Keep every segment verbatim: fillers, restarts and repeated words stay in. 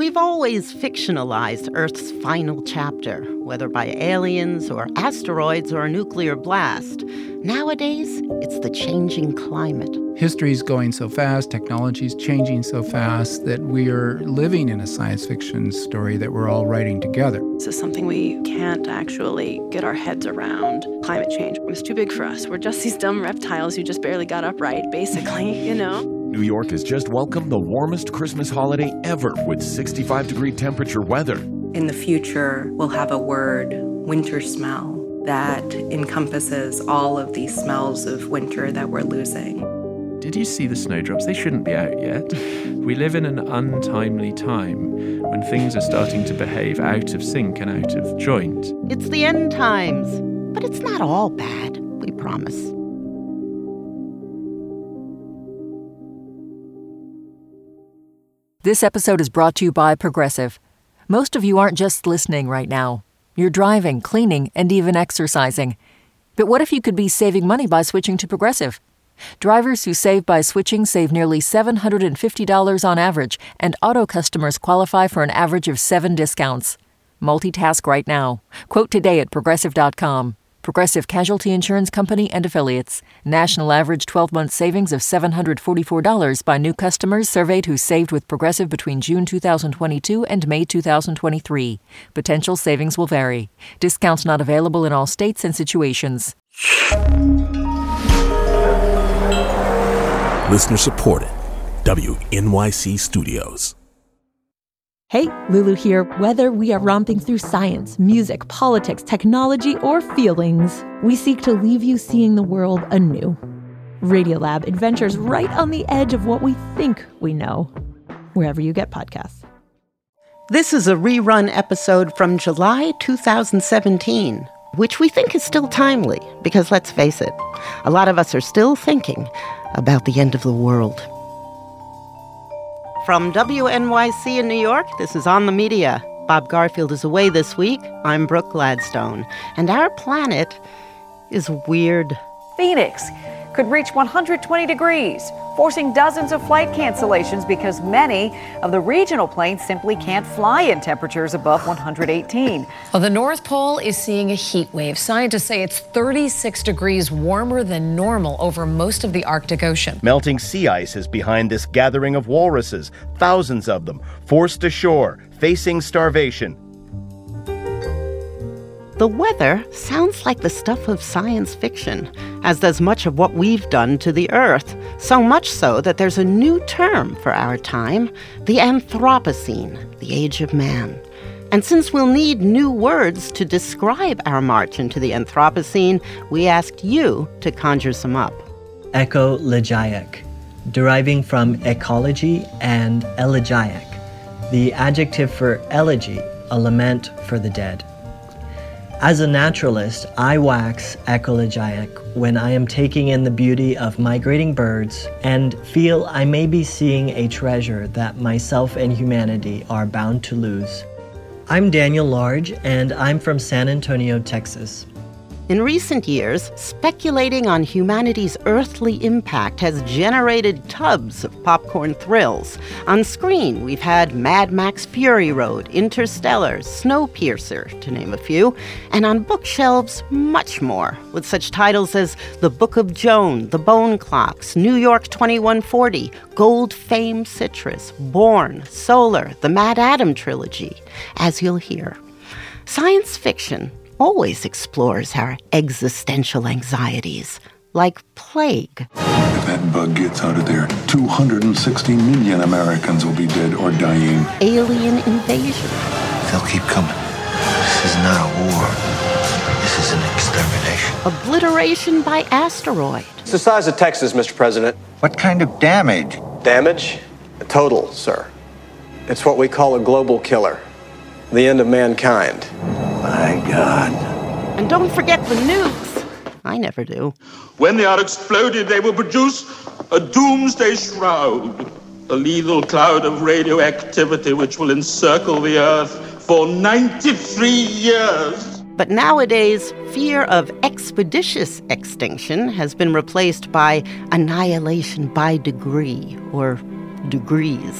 We've always fictionalized Earth's final chapter, whether by aliens or asteroids or a nuclear blast. Nowadays, it's the changing climate. History's going so fast, technology's changing so fast that we are living in a science fiction story that we're all writing together. This is something we can't actually get our heads around. Climate change was too big for us. We're just these dumb reptiles who just barely got upright, basically, you know? New York has just welcomed the warmest Christmas holiday ever with sixty-five degree temperature weather. In the future, we'll have a word, winter smell, that encompasses all of these smells of winter that we're losing. Did you see the snowdrops? They shouldn't be out yet. We live in an untimely time when things are starting to behave out of sync and out of joint. It's the end times, but it's not all bad, we promise. This episode is brought to you by Progressive. Most of you aren't just listening right now. You're driving, cleaning, and even exercising. But what if you could be saving money by switching to Progressive? Drivers who save by switching save nearly seven hundred fifty dollars on average, and auto customers qualify for an average of seven discounts. Multitask right now. Quote today at Progressive dot com. Progressive Casualty Insurance Company and Affiliates. National average twelve-month savings of seven hundred forty-four dollars by new customers surveyed who saved with Progressive between June two thousand twenty-two and May two thousand twenty-three. Potential savings will vary. Discounts not available in all states and situations. Listener supported. W N Y C Studios. Hey, Lulu here. Whether we are romping through science, music, politics, technology, or feelings, we seek to leave you seeing the world anew. Radiolab adventures right on the edge of what we think we know, wherever you get podcasts. This is a rerun episode from July two thousand seventeen, which we think is still timely, because let's face it, a lot of us are still thinking about the end of the world. From W N Y C in New York, this is On the Media. Bob Garfield is away this week. I'm Brooke Gladstone. And our planet is weird. Phoenix could reach one hundred twenty degrees, forcing dozens of flight cancellations because many of the regional planes simply can't fly in temperatures above one hundred eighteen. Well, the North Pole is seeing a heat wave. Scientists say it's thirty-six degrees warmer than normal over most of the Arctic Ocean. Melting sea ice is behind this gathering of walruses, thousands of them, forced ashore, facing starvation. The weather sounds like the stuff of science fiction, as does much of what we've done to the Earth. So much so that there's a new term for our time, the Anthropocene, the age of man. And since we'll need new words to describe our march into the Anthropocene, we asked you to conjure some up. Ecologiac, deriving from ecology and elegiac, the adjective for elegy, a lament for the dead. As a naturalist, I wax ecologiac when I am taking in the beauty of migrating birds and feel I may be seeing a treasure that myself and humanity are bound to lose. I'm Daniel Large, and I'm from San Antonio, Texas. In recent years, speculating on humanity's earthly impact has generated tubs of popcorn thrills. On screen, we've had Mad Max Fury Road, Interstellar, Snowpiercer, to name a few, and on bookshelves, much more, with such titles as The Book of Joan, The Bone Clocks, New York twenty-one forty, Gold Fame Citrus, Born, Solar, The Mad Adam Trilogy, as you'll hear. Science fiction always explores our existential anxieties, like plague. If that bug gets out of there, two hundred sixty million Americans will be dead or dying. Alien invasion. They'll keep coming. This is not a war. This is an extermination. Obliteration by asteroid. It's the size of Texas, Mister President. What kind of damage? Damage? Total, sir. It's what we call a global killer. The end of mankind. My God. And don't forget the nukes. I never do. When they are exploded, they will produce a doomsday shroud, a lethal cloud of radioactivity which will encircle the Earth for ninety-three years. But nowadays, fear of expeditious extinction has been replaced by annihilation by degree, or degrees.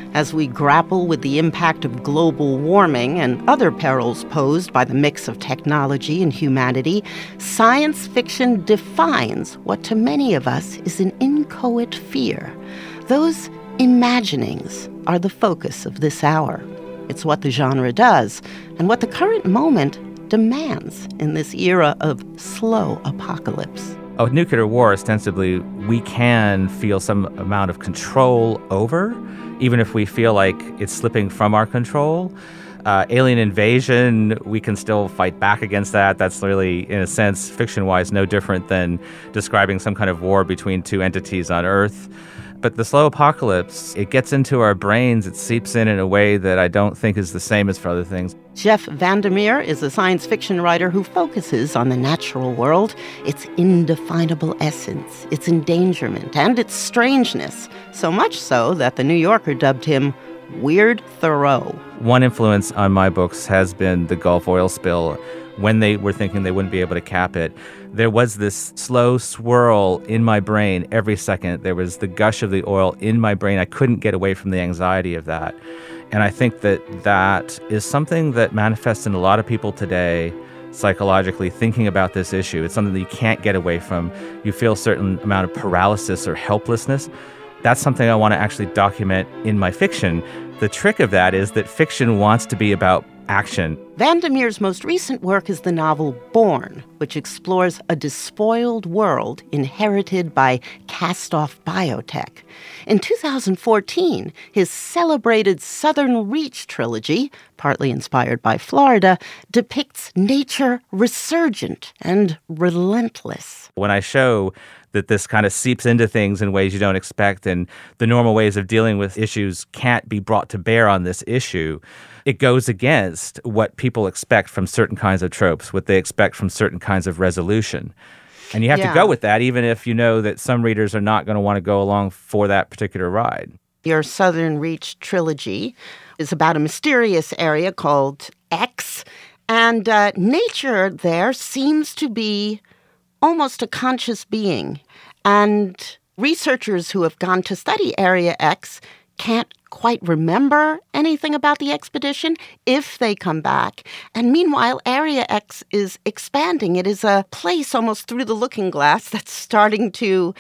As we grapple with the impact of global warming and other perils posed by the mix of technology and humanity, science fiction defines what to many of us is an inchoate fear. Those imaginings are the focus of this hour. It's what the genre does, and what the current moment demands in this era of slow apocalypse. Oh, nuclear war, ostensibly, we can feel some amount of control over, even if we feel like it's slipping from our control. Uh, alien invasion, we can still fight back against that. That's really, in a sense, fiction-wise, no different than describing some kind of war between two entities on Earth. But the slow apocalypse, it gets into our brains, it seeps in in a way that I don't think is the same as for other things. Jeff Vandermeer is a science fiction writer who focuses on the natural world, its indefinable essence, its endangerment, and its strangeness. So much so that the New Yorker dubbed him Weird Thoreau. One influence on my books has been the Gulf oil spill. When they were thinking they wouldn't be able to cap it, there was this slow swirl in my brain every second. There was the gush of the oil in my brain. I couldn't get away from the anxiety of that. And I think that that is something that manifests in a lot of people today, psychologically, thinking about this issue. It's something that you can't get away from. You feel a certain amount of paralysis or helplessness. That's something I want to actually document in my fiction. The trick of that is that fiction wants to be about action. Vandermeer's most recent work is the novel Born, which explores a despoiled world inherited by cast-off biotech. In two thousand fourteen, his celebrated Southern Reach trilogy, partly inspired by Florida, depicts nature resurgent and relentless. When I show that this kind of seeps into things in ways you don't expect, and the normal ways of dealing with issues can't be brought to bear on this issue, it goes against what people expect from certain kinds of tropes, what they expect from certain kinds of resolution. And you have yeah. to go with that, even if you know that some readers are not going to want to go along for that particular ride. Your Southern Reach trilogy is about a mysterious area called X, and uh, nature there seems to be almost a conscious being. And researchers who have gone to study Area X can't quite remember anything about the expedition if they come back. And meanwhile, Area X is expanding. It is a place almost through the looking glass that's starting to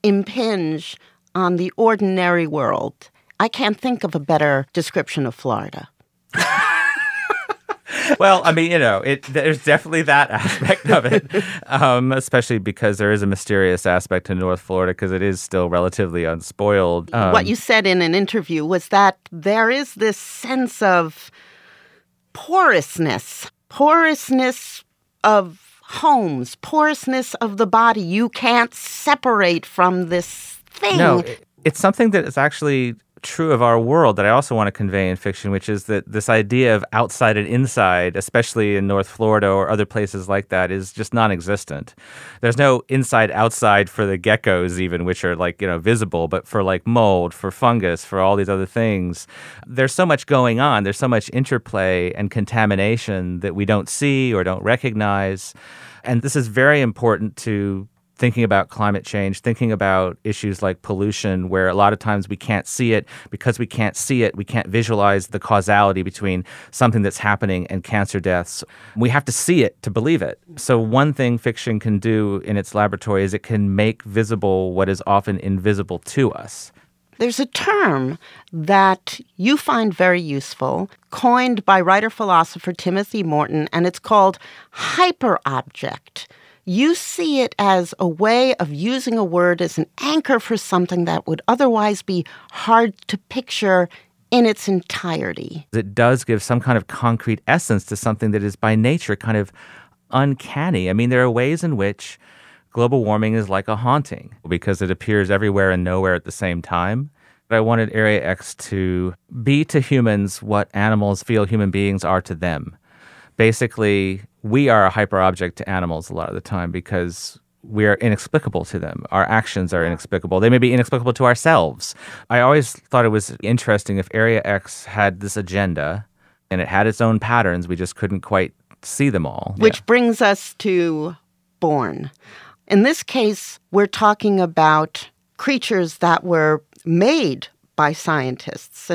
impinge on the ordinary world. I can't think of a better description of Florida. Well, I mean, you know, it, there's definitely that aspect of it, um, especially because there is a mysterious aspect to North Florida because it is still relatively unspoiled. Um, what you said in an interview was that there is this sense of porousness, porousness of homes, porousness of the body. You can't separate from this thing. No, it, it's something that is actually true of our world that I also want to convey in fiction, which is that this idea of outside and inside, especially in North Florida or other places like that, is just non-existent. There's no inside-outside for the geckos even, which are like, you know, visible, but for like mold, for fungus, for all these other things. There's so much going on. There's so much interplay and contamination that we don't see or don't recognize. And this is very important to thinking about climate change, thinking about issues like pollution, where a lot of times we can't see it. Because we can't see it, we can't visualize the causality between something that's happening and cancer deaths. We have to see it to believe it. So one thing fiction can do in its laboratory is it can make visible what is often invisible to us. There's a term that you find very useful, coined by writer-philosopher Timothy Morton, and it's called hyperobject. You see it as a way of using a word as an anchor for something that would otherwise be hard to picture in its entirety. It does give some kind of concrete essence to something that is by nature kind of uncanny. I mean, there are ways in which global warming is like a haunting because it appears everywhere and nowhere at the same time. But I wanted Area X to be to humans what animals feel human beings are to them. Basically, we are a hyperobject to animals a lot of the time because we are inexplicable to them. Our actions are inexplicable. They may be inexplicable to ourselves. I always thought it was interesting if Area X had this agenda and it had its own patterns, we just couldn't quite see them all. Which yeah. brings us to Born. In this case, we're talking about creatures that were made by scientists. And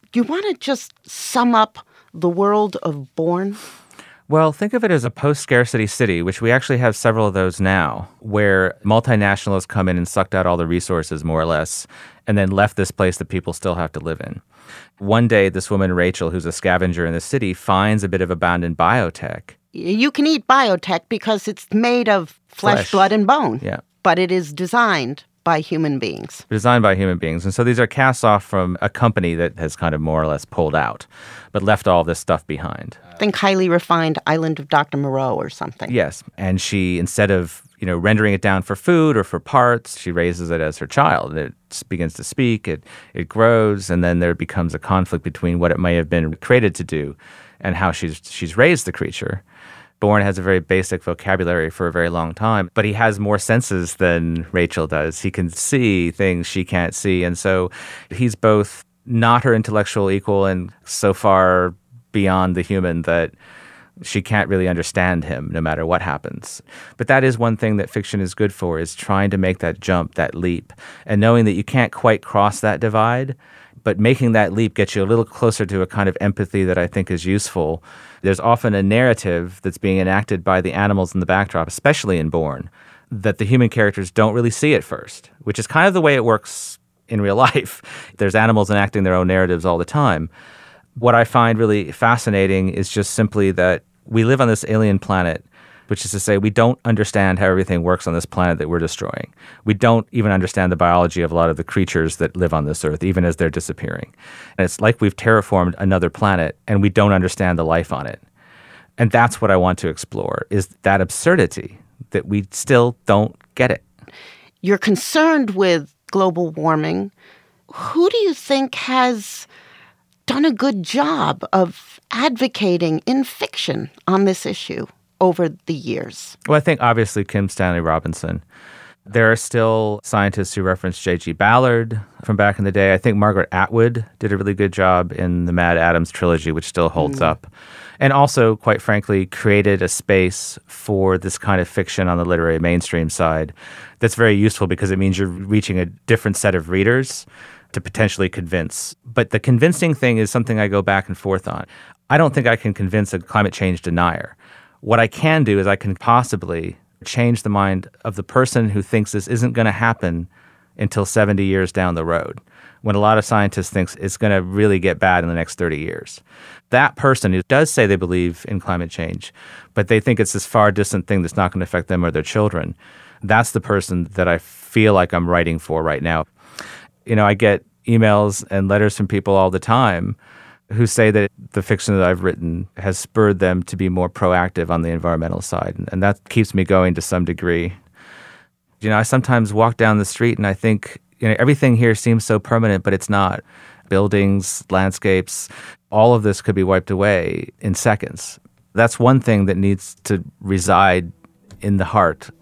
you want to just sum up the world of Bourne? Well, think of it as a post-scarcity city, which we actually have several of those now, where multinationals come in and sucked out all the resources, more or less, and then left this place that people still have to live in. One day, this woman, Rachel, who's a scavenger in the city, finds a bit of abandoned biotech. You can eat biotech because it's made of flesh, Flesh. blood, and bone. Yeah. But it is designed by human beings. Designed by human beings. And so these are casts off from a company that has kind of more or less pulled out, but left all this stuff behind. Think highly refined Island of Doctor Moreau or something. Yes. And she, instead of, you know, rendering it down for food or for parts, she raises it as her child. It begins to speak, it, it grows, and then there becomes a conflict between what it may have been created to do and how she's she's raised the creature. Bourne has a very basic vocabulary for a very long time, but he has more senses than Rachel does. He can see things she can't see. And so he's both not her intellectual equal and so far beyond the human that she can't really understand him no matter what happens. But that is one thing that fiction is good for, is trying to make that jump, that leap, and knowing that you can't quite cross that divide, but making that leap gets you a little closer to a kind of empathy that I think is useful. There's often a narrative that's being enacted by the animals in the backdrop, especially in Bourne, that the human characters don't really see at first, which is kind of the way it works in real life. There's animals enacting their own narratives all the time. What I find really fascinating is just simply that we live on this alien planet, which is to say we don't understand how everything works on this planet that we're destroying. We don't even understand the biology of a lot of the creatures that live on this earth, even as they're disappearing. And it's like we've terraformed another planet and we don't understand the life on it. And that's what I want to explore, is that absurdity that we still don't get it. You're concerned with global warming. Who do you think has done a good job of advocating in fiction on this issue over the years? Well, I think obviously Kim Stanley Robinson. There are still scientists who reference J G Ballard from back in the day. I think Margaret Atwood did a really good job in the Mad Adams trilogy, which still holds mm. up. And also, quite frankly, created a space for this kind of fiction on the literary mainstream side that's very useful because it means you're reaching a different set of readers to potentially convince. But the convincing thing is something I go back and forth on. I don't think I can convince a climate change denier. What I can do is I can possibly change the mind of the person who thinks this isn't going to happen until seventy years down the road, when a lot of scientists think it's going to really get bad in the next thirty years. That person who does say they believe in climate change, but they think it's this far distant thing that's not going to affect them or their children, that's the person that I feel like I'm writing for right now. You know, I get emails and letters from people all the time who say that the fiction that I've written has spurred them to be more proactive on the environmental side. And that keeps me going to some degree. You know, I sometimes walk down the street and I think, you know, everything here seems so permanent, but it's not. Buildings, landscapes, all of this could be wiped away in seconds. That's one thing that needs to reside in the heart.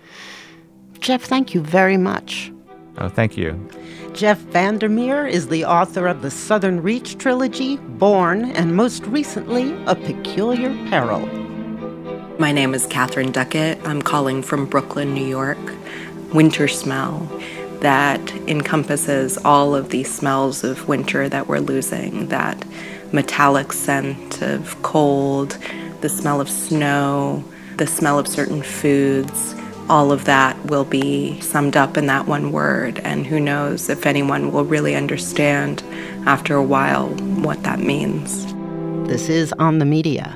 Jeff, thank you very much. Oh, thank you. Jeff Vandermeer is the author of the Southern Reach trilogy, Bourne, and most recently, A Peculiar Peril. My name is Catherine Duckett. I'm calling from Brooklyn, New York. Winter smell that encompasses all of these smells of winter that we're losing, that metallic scent of cold, the smell of snow, the smell of certain foods. All of that will be summed up in that one word, and who knows if anyone will really understand after a while what that means. This is On the Media.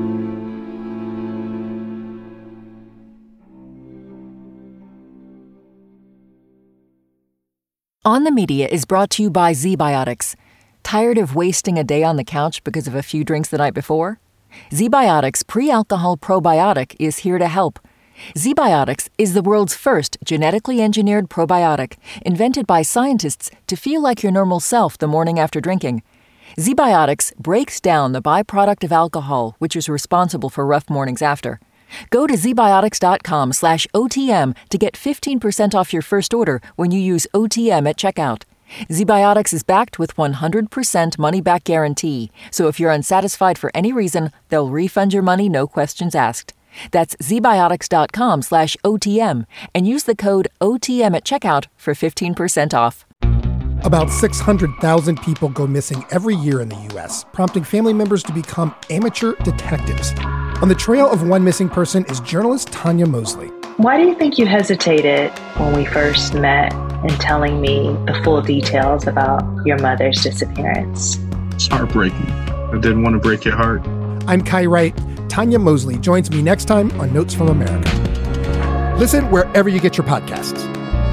On the Media is brought to you by ZBiotics. Tired of wasting a day on the couch because of a few drinks the night before? ZBiotics Pre-Alcohol Probiotic is here to help. ZBiotics is the world's first genetically engineered probiotic, invented by scientists to feel like your normal self the morning after drinking. ZBiotics breaks down the byproduct of alcohol, which is responsible for rough mornings after. Go to zbiotics.com slash OTM to get fifteen percent off your first order when you use O T M at checkout. ZBiotics is backed with one hundred percent money-back guarantee, so if you're unsatisfied for any reason, they'll refund your money, no questions asked. That's zbiotics.com slash OTM and use the code O T M at checkout for fifteen percent off. About six hundred thousand people go missing every year in the U S, prompting family members to become amateur detectives. On the trail of one missing person is journalist Tanya Mosley. Why do you think you hesitated when we first met in telling me the full details about your mother's disappearance? It's heartbreaking. I didn't want to break your heart. I'm Kai Wright. Tanya Mosley joins me next time on Notes from America. Listen wherever you get your podcasts.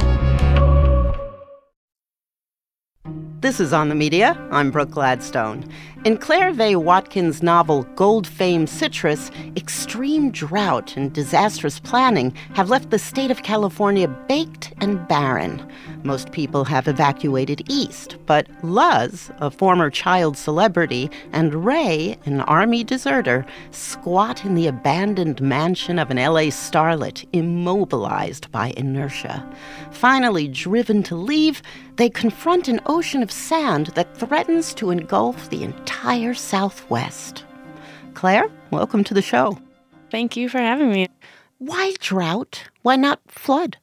This is On the Media. I'm Brooke Gladstone. In Claire V. Watkins' novel Gold Famed Citrus, extreme drought and disastrous planning have left the state of California baked and barren. Most people have evacuated east, but Luz, a former child celebrity, and Ray, an army deserter, squat in the abandoned mansion of an L A starlet, immobilized by inertia. Finally driven to leave, they confront an ocean of sand that threatens to engulf the entire Southwest. Claire, welcome to the show. Thank you for having me. Why drought? Why not flood?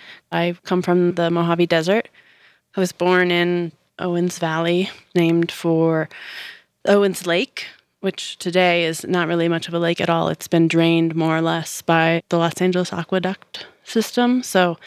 I come from the Mojave Desert. I was born in Owens Valley, named for Owens Lake, which today is not really much of a lake at all. It's been drained more or less by the Los Angeles Aqueduct system. So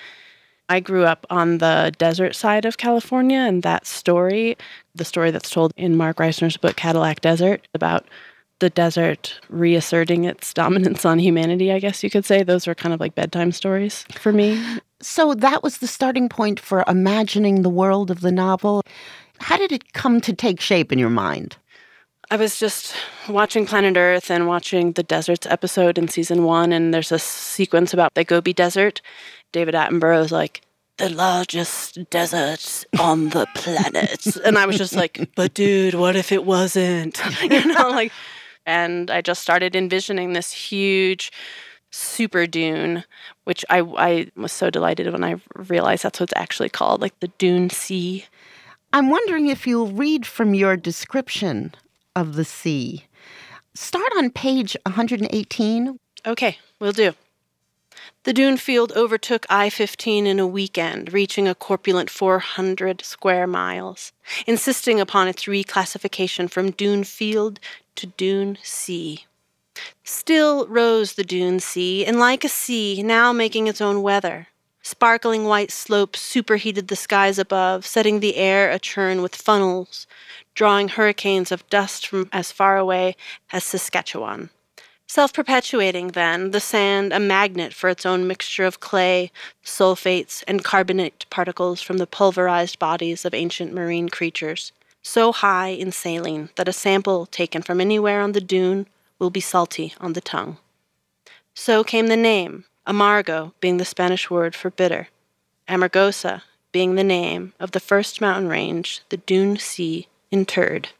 I grew up on the desert side of California, and that story, the story that's told in Mark Reisner's book Cadillac Desert, about the desert reasserting its dominance on humanity, I guess you could say. Those were kind of like bedtime stories for me. So that was the starting point for imagining the world of the novel. How did it come to take shape in your mind? I was just watching Planet Earth and watching the Deserts episode in season one, and there's a sequence about the Gobi Desert. David Attenborough is like, the largest desert on the planet. And I was just like, but dude, what if it wasn't? You know, like, and I just started envisioning this huge super dune, which I, I was so delighted when I realized that's what it's actually called, like the Dune Sea. I'm wondering if you'll read from your description of the sea. Start on page one hundred eighteen. Okay, will do. The dune field overtook I fifteen in a weekend, reaching a corpulent four hundred square miles, insisting upon its reclassification from dune field to dune sea. Still rose the dune sea, and like a sea, now making its own weather. Sparkling white slopes superheated the skies above, setting the air a-churn with funnels, drawing hurricanes of dust from as far away as Saskatchewan. Self-perpetuating, then, the sand a magnet for its own mixture of clay, sulfates, and carbonate particles from the pulverized bodies of ancient marine creatures, so high in saline that a sample taken from anywhere on the dune will be salty on the tongue. So came the name, amargo being the Spanish word for bitter, Amargosa being the name of the first mountain range the Dune Sea interred.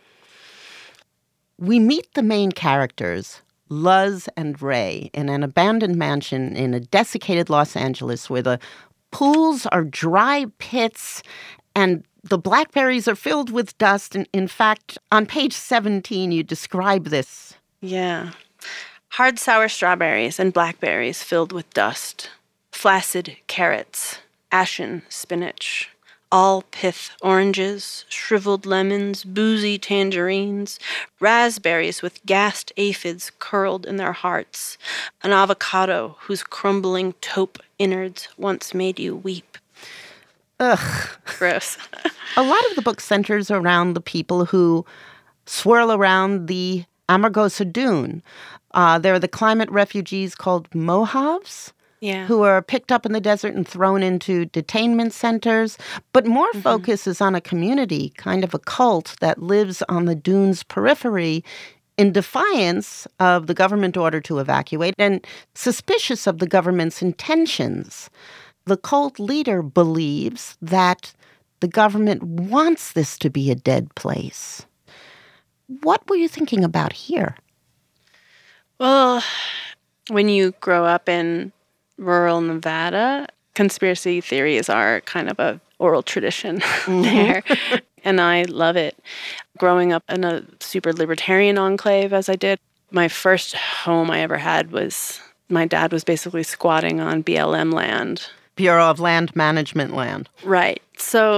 We meet the main characters, Luz and Ray, in an abandoned mansion in a desiccated Los Angeles where the pools are dry pits and the blackberries are filled with dust. And in fact, on page seventeen, you describe this. Yeah. Hard sour strawberries and blackberries filled with dust. Flaccid carrots, ashen spinach, all pith oranges, shriveled lemons, boozy tangerines, raspberries with gassed aphids curled in their hearts, an avocado whose crumbling taupe innards once made you weep. Ugh. Gross. A lot of the book centers around the people who swirl around the Amargosa Dune. Uh, there are the climate refugees called Mojavs. Yeah. Who are picked up in the desert and thrown into detainment centers. But more mm-hmm. focus is on a community, kind of a cult that lives on the dune's periphery in defiance of the government order to evacuate and suspicious of the government's intentions. The cult leader believes that the government wants this to be a dead place. What were you thinking about here? Well, when you grow up in rural Nevada, conspiracy theories are kind of a oral tradition mm-hmm. there, and I love it. Growing up in a super libertarian enclave, as I did, my first home I ever had was, my dad was basically squatting on B L M land. Bureau of Land Management land. Right. So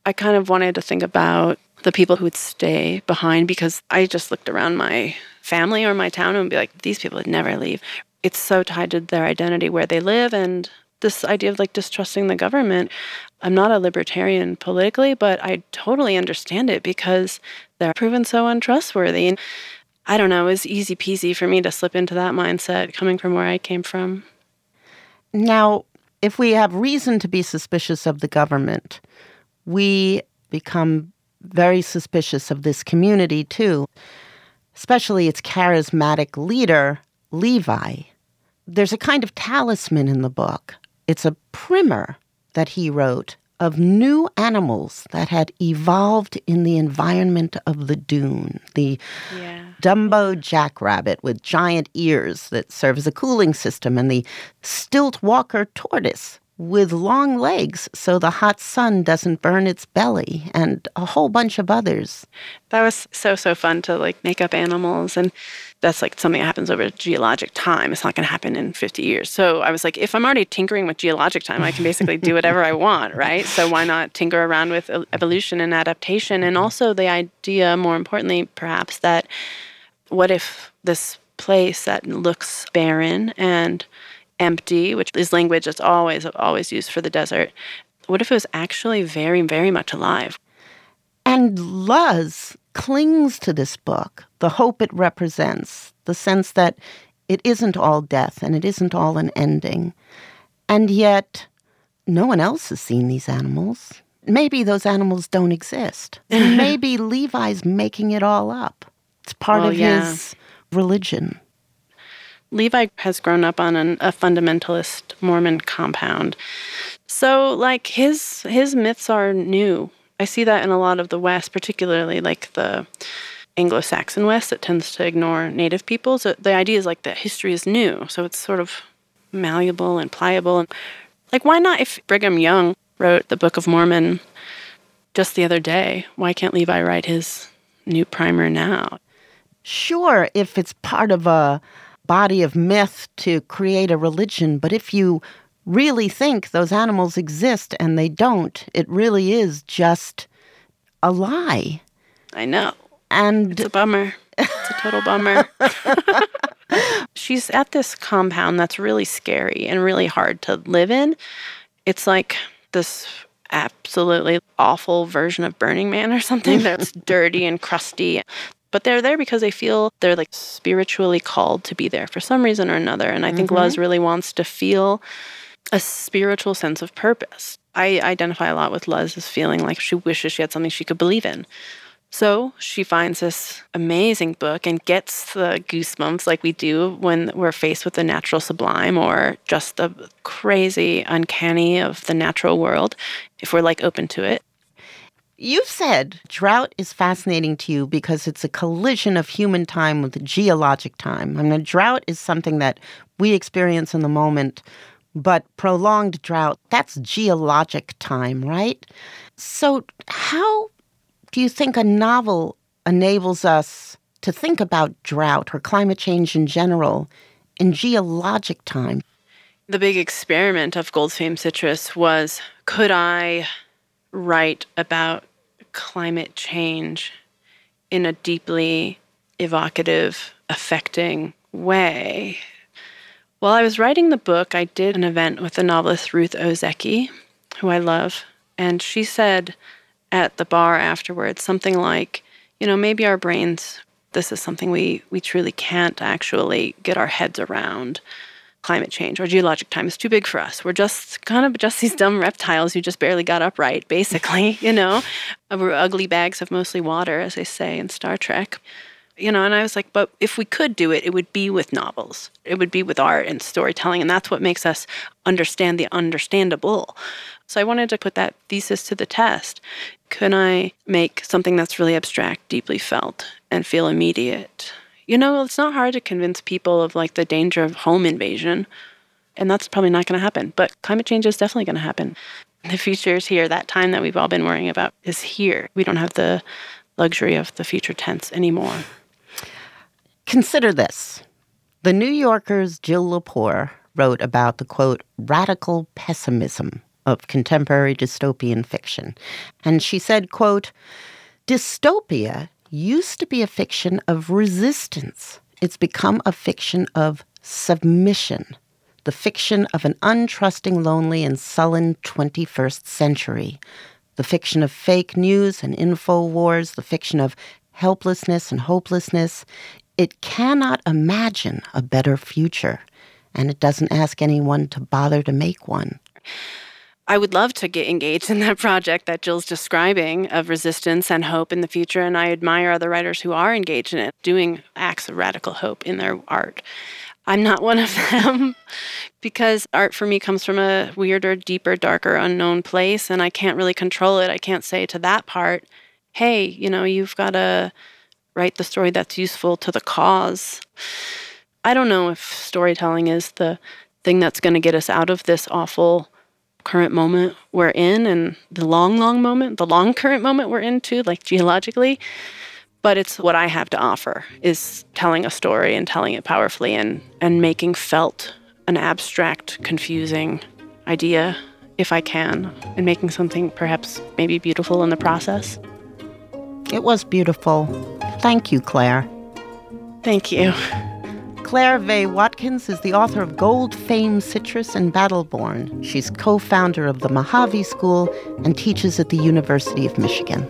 I kind of wanted to think about the people who would stay behind, because I just looked around my family or my town and would be like, these people would never leave. It's so tied to their identity, where they live, and this idea of like distrusting the government. I'm not a libertarian politically, but I totally understand it because they're proven so untrustworthy. And I don't know, it was easy peasy for me to slip into that mindset coming from where I came from. Now, if we have reason to be suspicious of the government, we become very suspicious of this community too, especially its charismatic leader, Levi. There's a kind of talisman in the book. It's a primer that he wrote of new animals that had evolved in the environment of the dune. The yeah. Dumbo jackrabbit with giant ears that serve as a cooling system, and the stilt walker tortoise with long legs so the hot sun doesn't burn its belly, and a whole bunch of others. That was so, so fun to like make up animals, and that's like something that happens over geologic time. It's not going to happen in fifty years. So I was like, if I'm already tinkering with geologic time, I can basically do whatever I want, right? So why not tinker around with evolution and adaptation? And also the idea, more importantly, perhaps, that what if this place that looks barren and empty, which is language that's always, always used for the desert, what if it was actually very, very much alive? And Luz clings to this book, the hope it represents, the sense that it isn't all death and it isn't all an ending. And yet, no one else has seen these animals. Maybe those animals don't exist. Maybe Levi's making it all up. It's part well, of yeah. his religion. Levi has grown up on an, a fundamentalist Mormon compound. So, like, his his myths are new. I see that in a lot of the West, particularly like the Anglo-Saxon West that tends to ignore Native people. So the idea is like that history is new. So it's sort of malleable and pliable. And like, why not, if Brigham Young wrote the Book of Mormon just the other day, why can't Levi write his new primer now? Sure, if it's part of a body of myth to create a religion, but if you really think those animals exist and they don't, it really is just a lie. I know. And it's a bummer. It's a total bummer. She's at this compound that's really scary and really hard to live in. It's like this absolutely awful version of Burning Man or something that's dirty and crusty. But they're there because they feel they're like spiritually called to be there for some reason or another. And I think mm-hmm. Luz really wants to feel a spiritual sense of purpose. I identify a lot with Luz as feeling like she wishes she had something she could believe in. So she finds this amazing book and gets the goosebumps like we do when we're faced with the natural sublime or just the crazy uncanny of the natural world, if we're like open to it. You said drought is fascinating to you because it's a collision of human time with geologic time. I mean, a drought is something that we experience in the moment, but prolonged drought, that's geologic time, right? So how do you think a novel enables us to think about drought or climate change in general in geologic time? The big experiment of Gold's Fame Citrus was, could I write about climate change in a deeply evocative, affecting way? While I was writing the book, I did an event with the novelist Ruth Ozeki, who I love, and she said at the bar afterwards something like, you know, maybe our brains, this is something we, we truly can't actually get our heads around. Climate change or geologic time is too big for us. We're just kind of just these dumb reptiles who just barely got upright, basically, you know. We're ugly bags of mostly water, as they say in Star Trek. You know, and I was like, but if we could do it, it would be with novels. It would be with art and storytelling, and that's what makes us understand the understandable. So I wanted to put that thesis to the test. Can I make something that's really abstract, deeply felt, and feel immediate? You know, it's not hard to convince people of like the danger of home invasion, and that's probably not going to happen. But climate change is definitely going to happen. The future is here. That time that we've all been worrying about is here. We don't have the luxury of the future tense anymore. Consider this. The New Yorker's Jill Lepore wrote about the, quote, radical pessimism of contemporary dystopian fiction. And she said, quote, "Dystopia used to be a fiction of resistance. It's become a fiction of submission, the fiction of an untrusting, lonely, and sullen twenty-first century, the fiction of fake news and info wars, the fiction of helplessness and hopelessness. It cannot imagine a better future, and it doesn't ask anyone to bother to make one." I would love to get engaged in that project that Jill's describing of resistance and hope in the future, and I admire other writers who are engaged in it, doing acts of radical hope in their art. I'm not one of them because art for me comes from a weirder, deeper, darker, unknown place, and I can't really control it. I can't say to that part, hey, you know, you've got to write the story that's useful to the cause. I don't know if storytelling is the thing that's going to get us out of this awful current moment we're in, and the long, long moment, the long current moment we're in too, like geologically. But it's what I have to offer, is telling a story and telling it powerfully and, and making felt an abstract, confusing idea, if I can, and making something perhaps maybe beautiful in the process. It was beautiful. Thank you, Claire. Thank you. Claire Vaye Watkins is the author of Gold, Fame, Citrus, and Battleborn. She's co-founder of the Mojave School and teaches at the University of Michigan.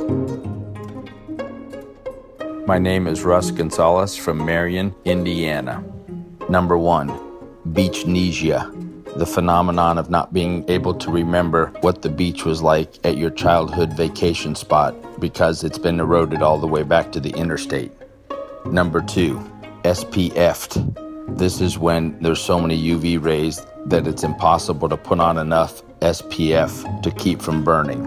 My name is Russ Gonzalez from Marion, Indiana. Number one, beachnesia, the phenomenon of not being able to remember what the beach was like at your childhood vacation spot because it's been eroded all the way back to the interstate. Number two, S P F'd. This is when there's so many U V rays that it's impossible to put on enough S P F to keep from burning.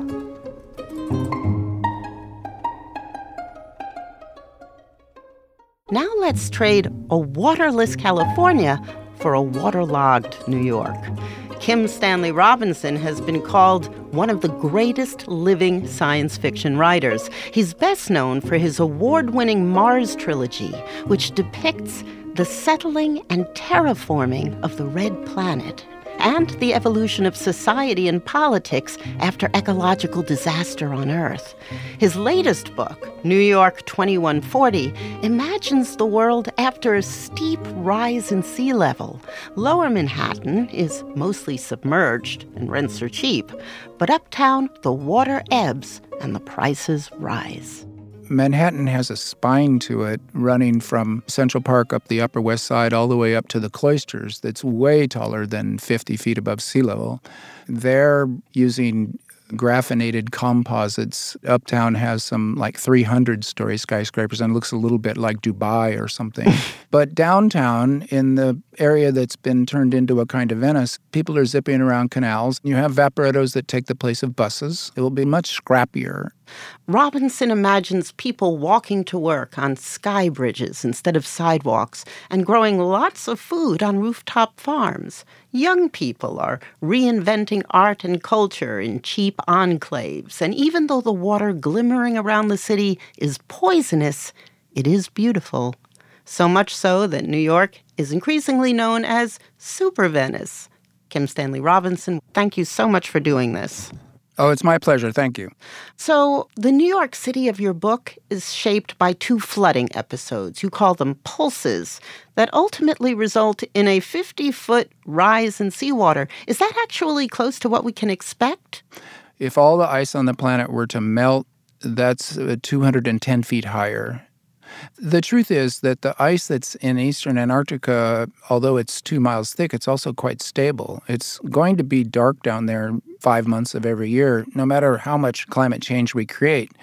Now let's trade a waterless California for a waterlogged New York. Kim Stanley Robinson has been called one of the greatest living science fiction writers. He's best known for his award-winning Mars trilogy, which depicts the settling and terraforming of the Red Planet and the evolution of society and politics after ecological disaster on Earth. His latest book, New York twenty-one forty, imagines the world after a steep rise in sea level. Lower Manhattan is mostly submerged and rents are cheap, but uptown the water ebbs and the prices rise. Manhattan has a spine to it running from Central Park up the Upper West Side all the way up to the Cloisters that's way taller than fifty feet above sea level. They're using graphinated composites. Uptown has some like three hundred story skyscrapers and looks a little bit like Dubai or something. But downtown, in the area that's been turned into a kind of Venice, people are zipping around canals. You have vaporettos that take the place of buses. It will be much scrappier. Robinson imagines people walking to work on sky bridges instead of sidewalks and growing lots of food on rooftop farms. Young people are reinventing art and culture in cheap enclaves. And even though the water glimmering around the city is poisonous, it is beautiful. So much so that New York is increasingly known as Super Venice. Kim Stanley Robinson, thank you so much for doing this. Oh, it's my pleasure. Thank you. So the New York City of your book is shaped by two flooding episodes. You call them pulses that ultimately result in a fifty-foot rise in seawater. Is that actually close to what we can expect? If all the ice on the planet were to melt, that's two hundred ten feet higher. The truth is that the ice that's in eastern Antarctica, although it's two miles thick, it's also quite stable. It's going to be dark down there five months of every year, no matter how much climate change we create.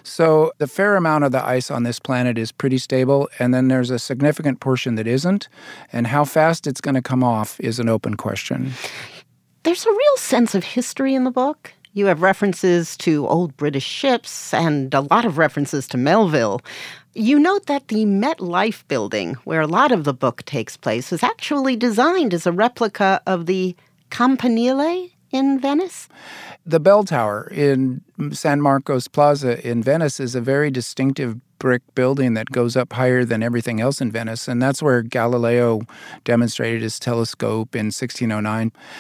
So the fair amount of the ice on this planet is pretty stable, and then there's a significant portion that isn't, and how fast it's going to come off is an open question. There's a real sense of history in the book. You have references to old British ships and a lot of references to Melville. You note that the MetLife building, where a lot of the book takes place, was actually designed as a replica of the Campanile in Venice. The bell tower in San Marcos Plaza in Venice is a very distinctive brick building that goes up higher than everything else in Venice, and that's where Galileo demonstrated his telescope in sixteen oh nine.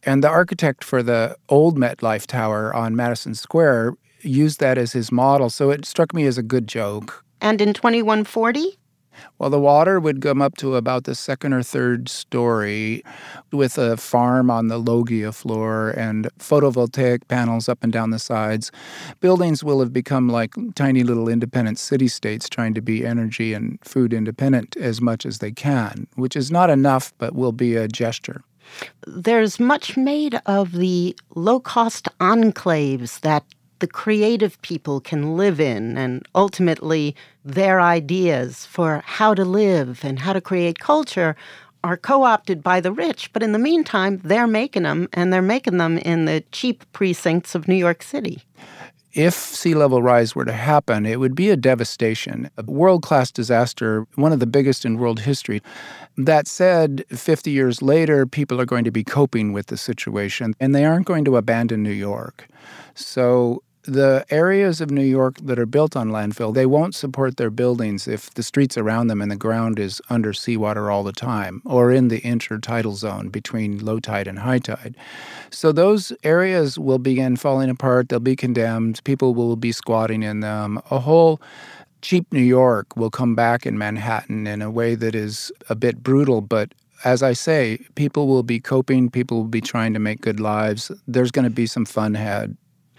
And the architect for the old MetLife Tower on Madison Square used that as his model, so it struck me as a good joke. And in twenty-one forty? Well, the water would come up to about the second or third story with a farm on the loggia floor and photovoltaic panels up and down the sides. Buildings will have become like tiny little independent city-states trying to be energy and food independent as much as they can, which is not enough, but will be a gesture. There's much made of the low-cost enclaves that the creative people can live in, and ultimately their ideas for how to live and how to create culture are co-opted by the rich. But in the meantime, they're making them, and they're making them in the cheap precincts of New York City. If sea level rise were to happen, it would be a devastation, a world-class disaster, one of the biggest in world history. That said, fifty years later, people are going to be coping with the situation, and they aren't going to abandon New York. So the areas of New York that are built on landfill, they won't support their buildings if the streets around them and the ground is under seawater all the time or in the intertidal zone between low tide and high tide. So those areas will begin falling apart. They'll be condemned. People will be squatting in them. A whole cheap New York will come back in Manhattan in a way that is a bit brutal, but as I say, people will be coping. People will be trying to make good lives. There's going to be some fun had.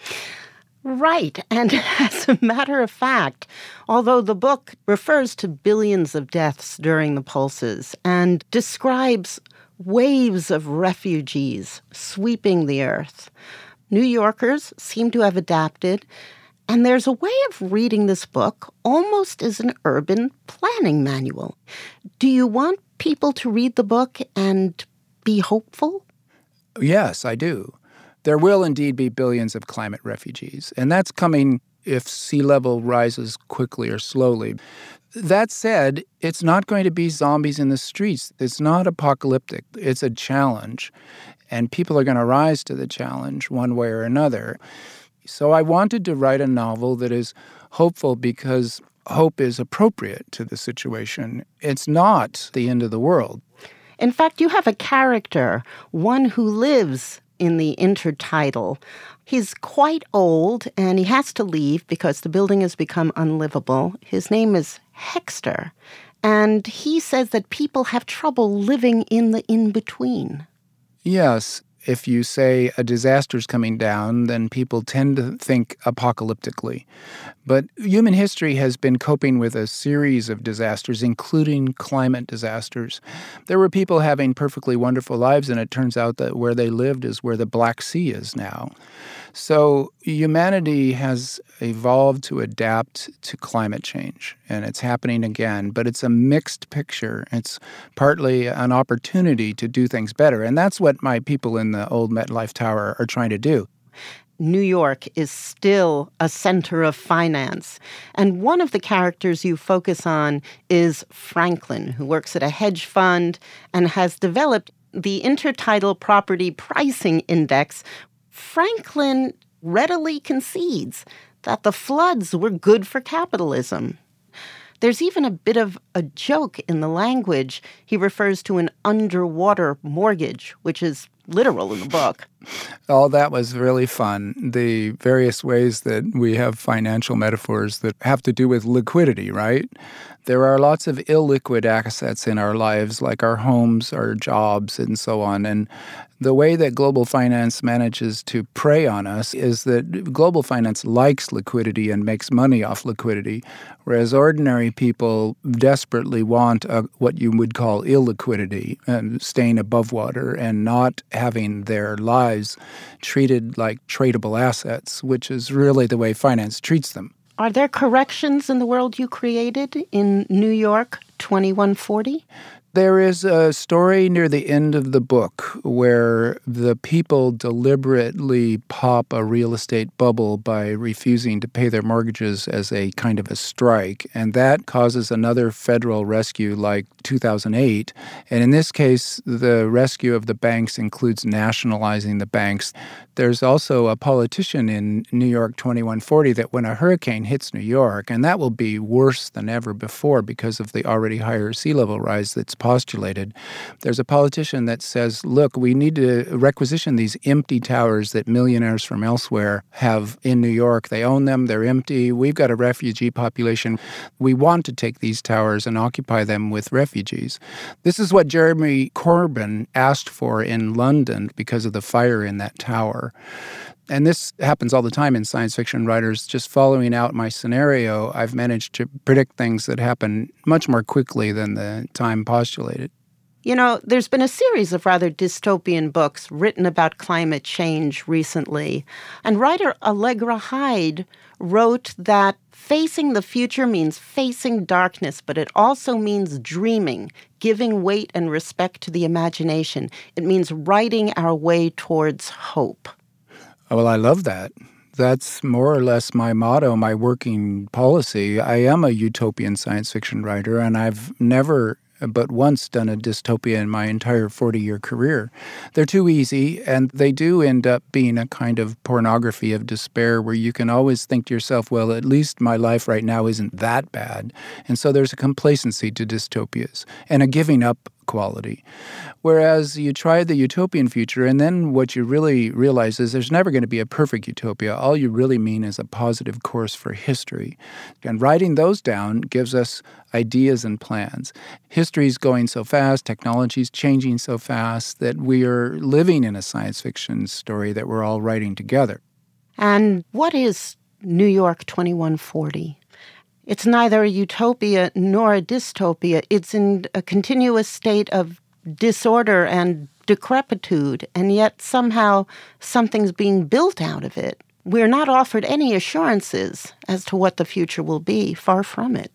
Right. And as a matter of fact, although the book refers to billions of deaths during the pulses and describes waves of refugees sweeping the earth, New Yorkers seem to have adapted. And there's a way of reading this book almost as an urban planning manual. Do you want people to read the book and be hopeful? Yes, I do. There will indeed be billions of climate refugees, and that's coming if sea level rises quickly or slowly. That said, it's not going to be zombies in the streets. It's not apocalyptic. It's a challenge, and people are going to rise to the challenge one way or another. So I wanted to write a novel that is hopeful because hope is appropriate to the situation. It's not the end of the world. In fact, you have a character, one who lives in the intertidal. He's quite old, and he has to leave because the building has become unlivable. His name is Hexter, and he says that people have trouble living in the in-between. Yes. If you say a disaster's coming down, then people tend to think apocalyptically. But human history has been coping with a series of disasters, including climate disasters. There were people having perfectly wonderful lives, and it turns out that where they lived is where the Black Sea is now. So humanity has evolved to adapt to climate change, and it's happening again. But it's a mixed picture. It's partly an opportunity to do things better, and that's what my people in the old MetLife Tower are trying to do. New York is still a center of finance. And one of the characters you focus on is Franklin, who works at a hedge fund and has developed the Intertidal Property Pricing Index. Franklin readily concedes that the floods were good for capitalism. There's even a bit of a joke in the language. He refers to an underwater mortgage, which is literal in the book. All that was really fun. The various ways that we have financial metaphors that have to do with liquidity, right? There are lots of illiquid assets in our lives, like our homes, our jobs, and so on. And the way that global finance manages to prey on us is that global finance likes liquidity and makes money off liquidity, whereas ordinary people desperately want a, what you would call illiquidity, and staying above water and not having their lives treated like tradable assets, which is really the way finance treats them. Are there corrections in the world you created in New York twenty-one forty? There is a story near the end of the book where the people deliberately pop a real estate bubble by refusing to pay their mortgages as a kind of a strike, and that causes another federal rescue like two thousand eight. And in this case, the rescue of the banks includes nationalizing the banks. There's also a politician in New York twenty-one forty that when a hurricane hits New York, and that will be worse than ever before because of the already higher sea level rise that's postulated. There's a politician that says, look, we need to requisition these empty towers that millionaires from elsewhere have in New York. They own them. They're empty. We've got a refugee population. We want to take these towers and occupy them with refugees. This is what Jeremy Corbyn asked for in London because of the fire in that tower. And this happens all the time in science fiction writers. Just following out my scenario, I've managed to predict things that happen much more quickly than the time postulated. You know, there's been a series of rather dystopian books written about climate change recently. And writer Allegra Hyde wrote that facing the future means facing darkness, but it also means dreaming, giving weight and respect to the imagination. It means writing our way towards hope. Well, I love that. That's more or less my motto, my working policy. I am a utopian science fiction writer, and I've never but once done a dystopia in my entire forty-year career. They're too easy, and they do end up being a kind of pornography of despair where you can always think to yourself, well, at least my life right now isn't that bad. And so there's a complacency to dystopias and a giving up quality. Whereas you try the utopian future, and then what you really realize is there's never going to be a perfect utopia. All you really mean is a positive course for history. And writing those down gives us ideas and plans. History's going so fast, technology's changing so fast that we are living in a science fiction story that we're all writing together. And what is New York twenty-one forty? It's neither a utopia nor a dystopia. It's in a continuous state of disorder and decrepitude, and yet somehow something's being built out of it. We're not offered any assurances as to what the future will be. Far from it.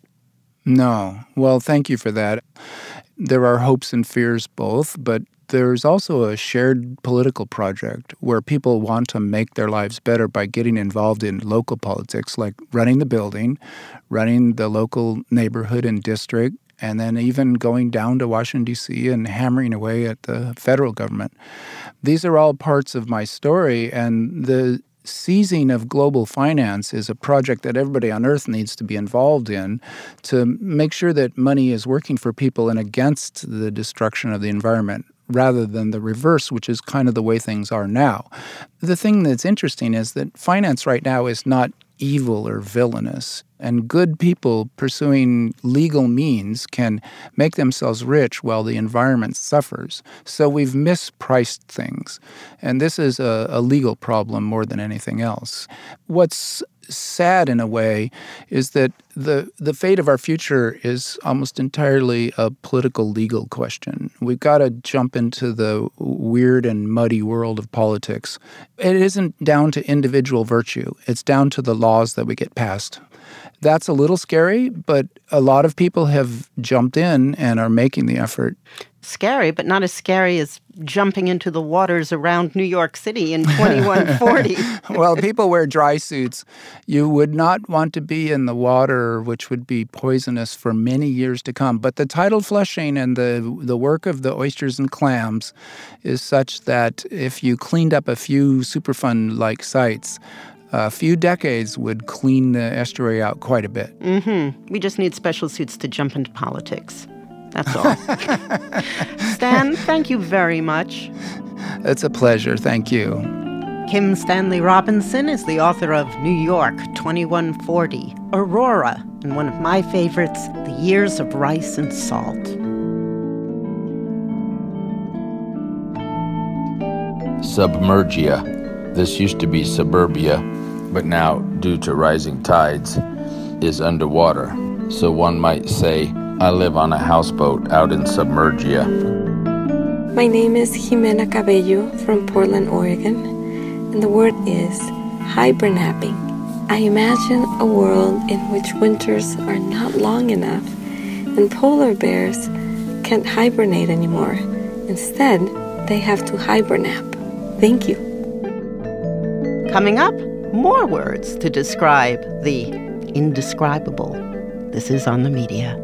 No. Well, thank you for that. There are hopes and fears both, but there's also a shared political project where people want to make their lives better by getting involved in local politics, like running the building, running the local neighborhood and district, and then even going down to Washington, D C and hammering away at the federal government. These are all parts of my story, and the seizing of global finance is a project that everybody on Earth needs to be involved in to make sure that money is working for people and against the destruction of the environment, rather than the reverse, which is kind of the way things are now. The thing that's interesting is that finance right now is not evil or villainous, and good people pursuing legal means can make themselves rich while the environment suffers. So we've mispriced things, and this is a, a legal problem more than anything else. What's sad in a way is that the the fate of our future is almost entirely a political legal question. We've got to jump into the weird and muddy world of politics. It isn't down to individual virtue. It's down to the laws that we get passed. That's a little scary, but a lot of people have jumped in and are making the effort. Scary, but not as scary as jumping into the waters around New York City in twenty-one forty. Well, people wear dry suits. You would not want to be in the water, which would be poisonous for many years to come. But the tidal flushing and the, the work of the oysters and clams is such that if you cleaned up a few Superfund-like sites, a few decades would clean the estuary out quite a bit. Mm-hmm. We just need special suits to jump into politics. That's all. Stan, thank you very much. It's a pleasure. Thank you. Kim Stanley Robinson is the author of New York twenty-one forty, Aurora, and one of my favorites, The Years of Rice and Salt. Submergia. This used to be suburbia, but now, due to rising tides, is underwater. So one might say, I live on a houseboat out in Submergia. My name is Jimena Cabello from Portland, Oregon, and the word is hibernapping. I imagine a world in which winters are not long enough and polar bears can't hibernate anymore. Instead, they have to hibernap. Thank you. Coming up, more words to describe the indescribable. This is On the Media.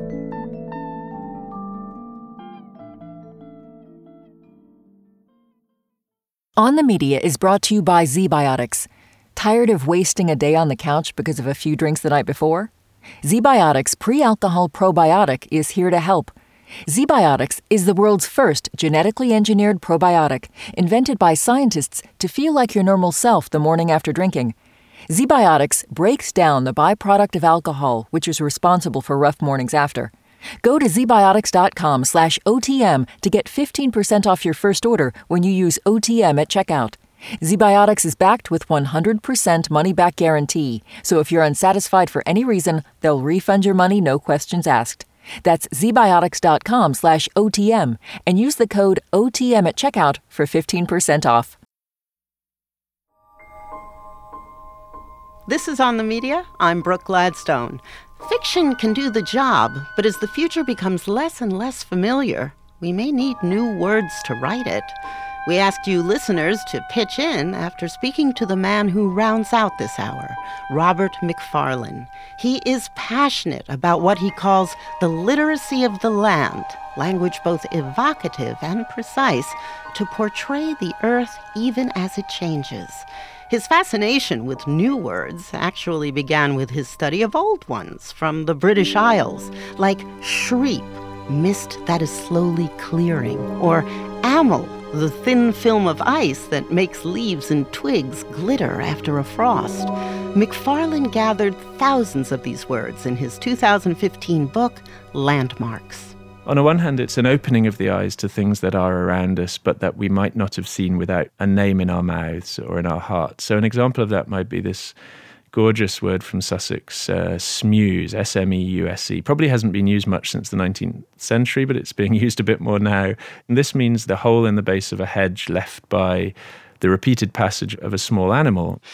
On the Media is brought to you by ZBiotics. Tired of wasting a day on the couch because of a few drinks the night before? ZBiotics Pre-Alcohol Probiotic is here to help. ZBiotics is the world's first genetically engineered probiotic, invented by scientists to feel like your normal self the morning after drinking. ZBiotics breaks down the byproduct of alcohol, which is responsible for rough mornings after. Go to zbiotics.com slash OTM to get fifteen percent off your first order when you use O T M at checkout. ZBiotics is backed with one hundred percent money-back guarantee, so if you're unsatisfied for any reason, they'll refund your money, no questions asked. That's zbiotics.com slash OTM and use the code O T M at checkout for fifteen percent off. This is On the Media. I'm Brooke Gladstone. Fiction can do the job, but as the future becomes less and less familiar, we may need new words to write it. We asked you listeners to pitch in after speaking to the man who rounds out this hour, Robert Macfarlane. He is passionate about what he calls the literacy of the land, language both evocative and precise, to portray the earth even as it changes. His fascination with new words actually began with his study of old ones from the British Isles, like shreep, mist that is slowly clearing, or amyl, the thin film of ice that makes leaves and twigs glitter after a frost. Macfarlane gathered thousands of these words in his two thousand fifteen book, Landmarks. On the one hand, it's an opening of the eyes to things that are around us, but that we might not have seen without a name in our mouths or in our hearts. So an example of that might be this gorgeous word from Sussex, uh, smuse, S M E U S E. Probably hasn't been used much since the nineteenth century, but it's being used a bit more now. And this means the hole in the base of a hedge left by the repeated passage of a small animal.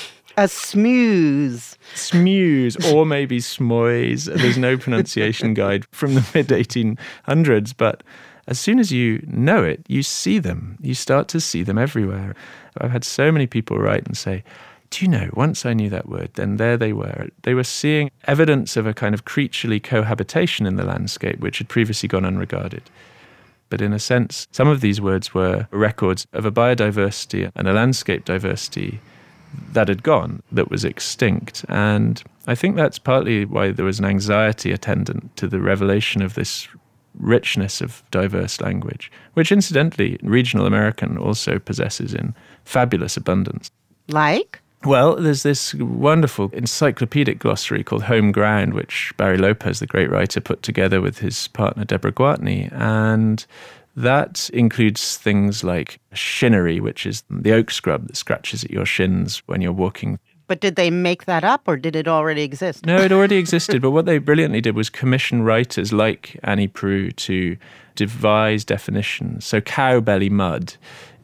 A smooze. Smooze, or maybe smoise. There's no pronunciation guide from the mid eighteen hundreds, but as soon as you know it, you see them. You start to see them everywhere. I've had so many people write and say, do you know, once I knew that word, then there they were. They were seeing evidence of a kind of creaturely cohabitation in the landscape, which had previously gone unregarded. But in a sense, some of these words were records of a biodiversity and a landscape diversity that had gone, that was extinct. And I think that's partly why there was an anxiety attendant to the revelation of this richness of diverse language, which incidentally, regional American also possesses in fabulous abundance. Like? Well, there's this wonderful encyclopedic glossary called Home Ground, which Barry Lopez, the great writer, put together with his partner Deborah Gwatney. And that includes things like shinnery, which is the oak scrub that scratches at your shins when you're walking. But did they make that up, or did it already exist? No, it already existed. But what they brilliantly did was commission writers like Annie Proulx to devise definitions. So cow belly mud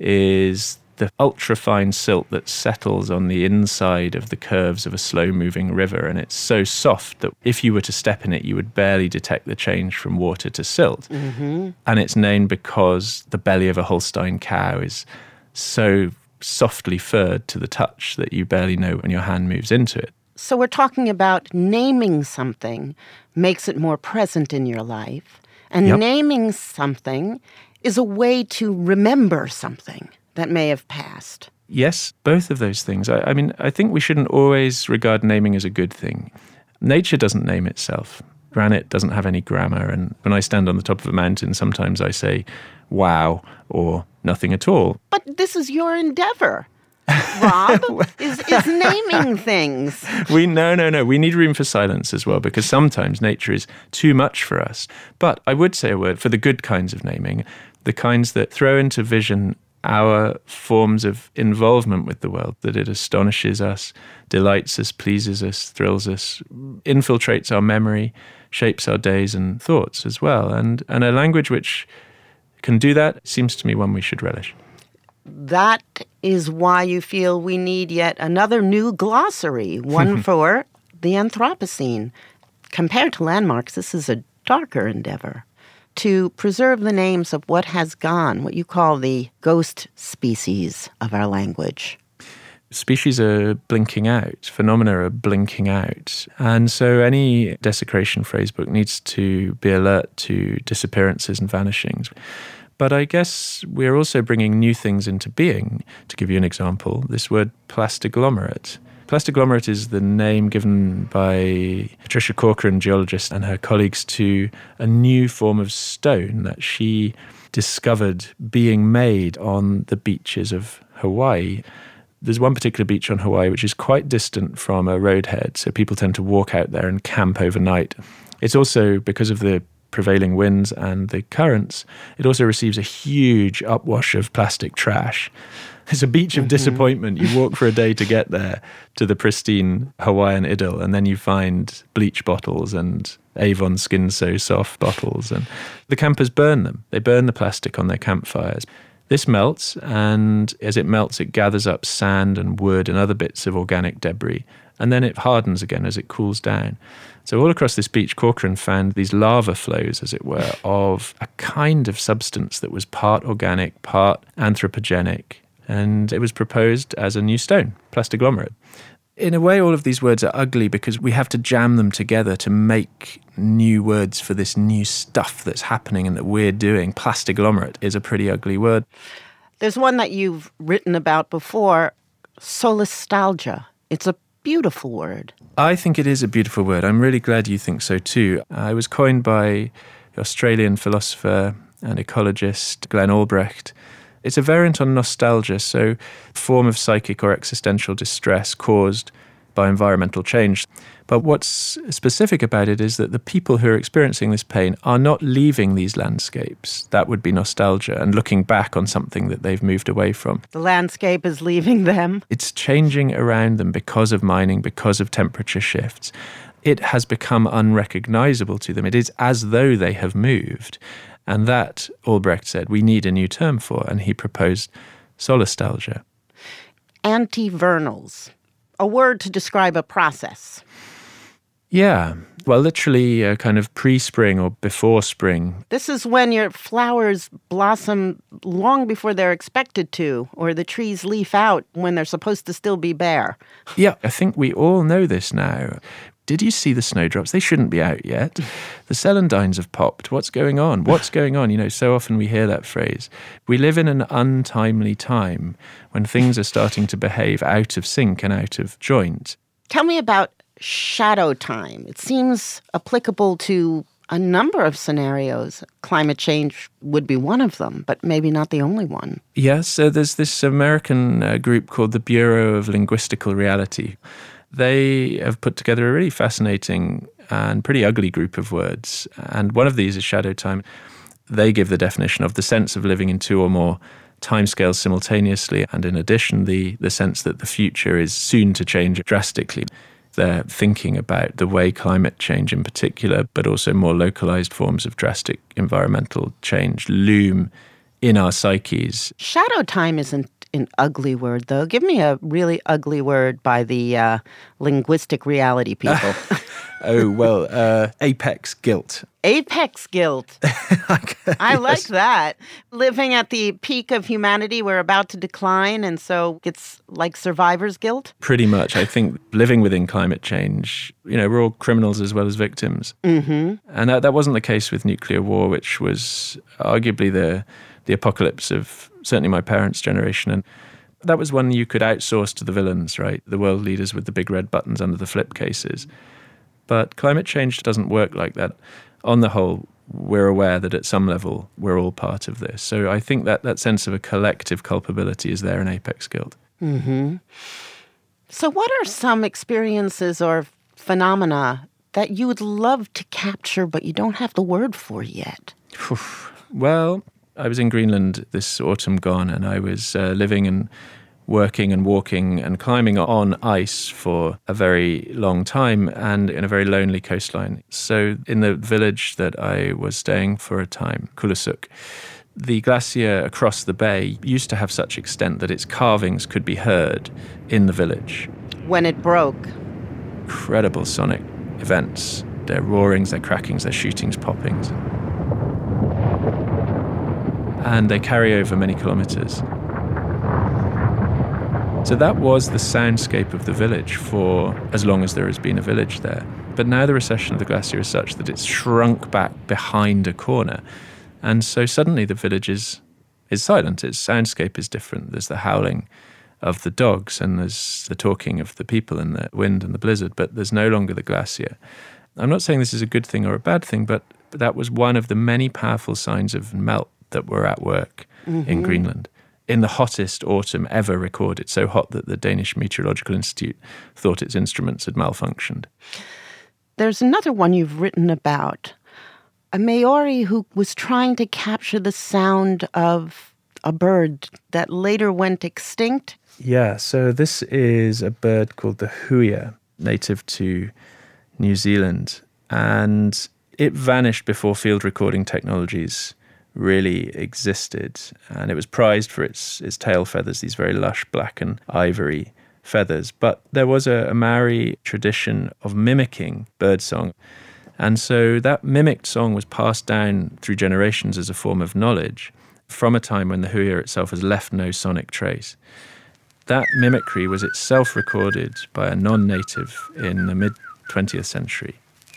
is the ultra-fine silt that settles on the inside of the curves of a slow-moving river, and it's so soft that if you were to step in it, you would barely detect the change from water to silt. Mm-hmm. And it's named because the belly of a Holstein cow is so softly furred to the touch that you barely know when your hand moves into it. So we're talking about naming something makes it more present in your life, and Yep. naming something is a way to remember something that may have passed. Yes, both of those things. I, I mean, I think we shouldn't always regard naming as a good thing. Nature doesn't name itself. Granite doesn't have any grammar. And when I stand on the top of a mountain, sometimes I say, wow, or nothing at all. But this is your endeavor, Rob, is, is naming things. We No, no, no. We need room for silence as well, because sometimes nature is too much for us. But I would say a word for the good kinds of naming, the kinds that throw into vision our forms of involvement with the world, that it astonishes us, delights us, pleases us, thrills us, infiltrates our memory, shapes our days and thoughts as well. And, and a language which can do that seems to me one we should relish. That is why you feel we need yet another new glossary, one for the Anthropocene. Compared to Landmarks, this is a darker endeavor. To preserve the names of what has gone, what you call the ghost species of our language. Species are blinking out, phenomena are blinking out. And so any desecration phrase book needs to be alert to disappearances and vanishings. But I guess we're also bringing new things into being. To give you an example, this word plastiglomerate. Plastoglomerate is the name given by Patricia Corcoran, geologist, and her colleagues to a new form of stone that she discovered being made on the beaches of Hawaii. There's one particular beach on Hawaii which is quite distant from a roadhead, so people tend to walk out there and camp overnight. It's also, because of the prevailing winds and the currents, it also receives a huge upwash of plastic trash. It's a beach of mm-hmm. disappointment. You walk for a day to get there, to the pristine Hawaiian idyll, and then you find bleach bottles and Avon Skin So Soft bottles, and the campers burn them. They burn the plastic on their campfires. This melts, and as it melts, it gathers up sand and wood and other bits of organic debris, and then it hardens again as it cools down. So all across this beach, Corcoran found these lava flows, as it were, of a kind of substance that was part organic, part anthropogenic, and it was proposed as a new stone, plastoglomerate. In a way, all of these words are ugly because we have to jam them together to make new words for this new stuff that's happening and that we're doing. Plastoglomerate is a pretty ugly word. There's one that you've written about before, solastalgia. It's a beautiful word. I think it is a beautiful word. I'm really glad you think so too. Uh, it was coined by Australian philosopher and ecologist Glenn Albrecht. It's a variant on nostalgia, so a form of psychic or existential distress caused by environmental change. But what's specific about it is that the people who are experiencing this pain are not leaving these landscapes. That would be nostalgia, and looking back on something that they've moved away from. The landscape is leaving them. It's changing around them because of mining, because of temperature shifts. It has become unrecognizable to them. It is as though they have moved. And that, Albrecht said, we need a new term for, and he proposed solastalgia. Antivernals, a word to describe a process. Yeah, well, literally a kind of pre-spring or before spring. This is when your flowers blossom long before they're expected to, or the trees leaf out when they're supposed to still be bare. Yeah, I think we all know this now. Did you see the snowdrops? They shouldn't be out yet. The celandines have popped. What's going on? What's going on? You know, so often we hear that phrase. We live in an untimely time when things are starting to behave out of sync and out of joint. Tell me about shadow time. It seems applicable to a number of scenarios. Climate change would be one of them, but maybe not the only one. Yes, so there's this American uh, group called the Bureau of Linguistical Reality. They have put together a really fascinating and pretty ugly group of words. And one of these is shadow time. They give the definition of the sense of living in two or more timescales simultaneously, and in addition, the, the sense that the future is soon to change drastically. They're thinking about the way climate change in particular, but also more localized forms of drastic environmental change loom in our psyches. Shadow time isn't an ugly word, though. Give me a really ugly word by the uh, linguistic reality people. oh, well, uh, apex guilt. Apex guilt. I yes. like that. Living at the peak of humanity, we're about to decline, and so it's like survivor's guilt? Pretty much. I think living within climate change, you know, we're all criminals as well as victims. Mm-hmm. And that, that wasn't the case with nuclear war, which was arguably the the apocalypse of certainly my parents' generation. And that was one you could outsource to the villains, right? The world leaders with the big red buttons under the flip cases. But climate change doesn't work like that. On the whole, we're aware that at some level we're all part of this. So I think that that sense of a collective culpability is there in apex guilt. Mm-hmm. So what are some experiences or phenomena that you would love to capture but you don't have the word for yet? Well, I was in Greenland this autumn gone, and I was uh, living and working and walking and climbing on ice for a very long time and in a very lonely coastline. So in the village that I was staying for a time, Kulusuk, the glacier across the bay used to have such extent that its carvings could be heard in the village. When it broke. Incredible sonic events. Their roarings, their crackings, their shootings, poppings. And they carry over many kilometers. So that was the soundscape of the village for as long as there has been a village there. But now the recession of the glacier is such that it's shrunk back behind a corner. And so suddenly the village is, is silent. Its soundscape is different. There's the howling of the dogs, and there's the talking of the people and the wind and the blizzard, but there's no longer the glacier. I'm not saying this is a good thing or a bad thing, but that was one of the many powerful signs of melt that were at work mm-hmm. in Greenland. In the hottest autumn ever recorded, so hot that the Danish Meteorological Institute thought its instruments had malfunctioned. There's another one you've written about, a Maori who was trying to capture the sound of a bird that later went extinct. Yeah, so this is a bird called the huia, native to New Zealand, and it vanished before field recording technologies really existed, and it was prized for its its tail feathers, these very lush black and ivory feathers. But there was a, a Maori tradition of mimicking birdsong, and so that mimicked song was passed down through generations as a form of knowledge from a time when the huia itself has left no sonic trace. That mimicry was itself recorded by a non-native in the mid-twentieth century.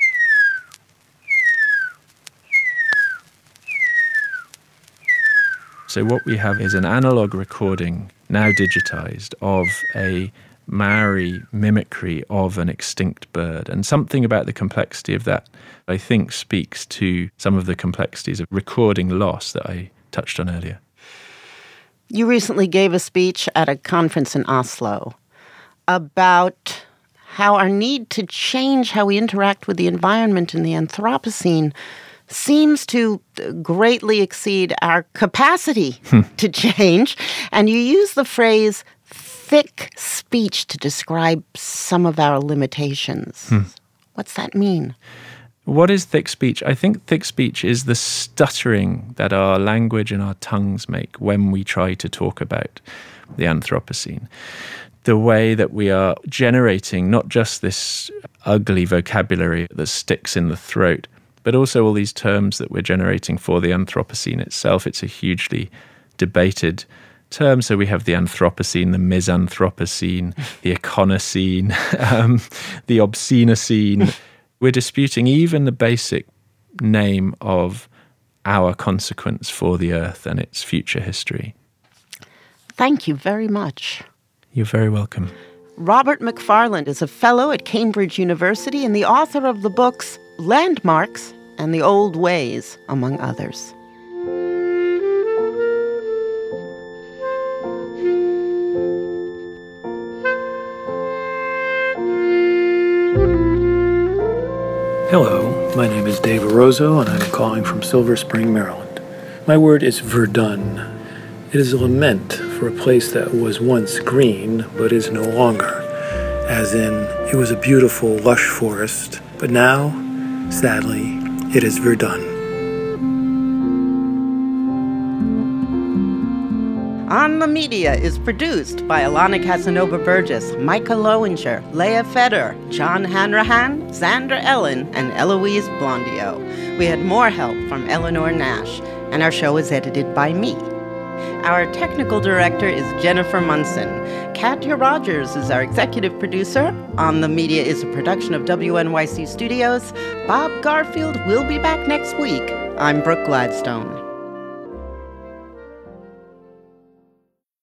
So what we have is an analog recording, now digitized, of a Maori mimicry of an extinct bird. And something about the complexity of that, I think, speaks to some of the complexities of recording loss that I touched on earlier. You recently gave a speech at a conference in Oslo about how our need to change how we interact with the environment in the Anthropocene seems to greatly exceed our capacity hmm. to change. And you use the phrase thick speech to describe some of our limitations. Hmm. What's that mean? What is thick speech? I think thick speech is the stuttering that our language and our tongues make when we try to talk about the Anthropocene. The way that we are generating not just this ugly vocabulary that sticks in the throat, but also all these terms that we're generating for the Anthropocene itself. It's a hugely debated term. So we have the Anthropocene, the Misanthropocene, the Econocene, um, the Obscenocene. We're disputing even the basic name of our consequence for the Earth and its future history. Thank you very much. You're very welcome. Robert Macfarlane is a fellow at Cambridge University and the author of the books Landmarks and The Old Ways, among others. Hello, my name is Dave Orozco, and I'm calling from Silver Spring, Maryland. My word is verdun. It is a lament for a place that was once green, but is no longer. As in, it was a beautiful, lush forest, but now, sadly, it is verdun. On the Media is produced by Alana Casanova Burgess, Micah Lowinger, Leah Feder, John Hanrahan, Xandra Ellen, and Eloise Blondio. We had more help from Eleanor Nash, and our show is edited by me. Our technical director is Jennifer Munson. Katya Rogers is our executive producer. On the Media is a production of W N Y C Studios. Bob Garfield will be back next week. I'm Brooke Gladstone.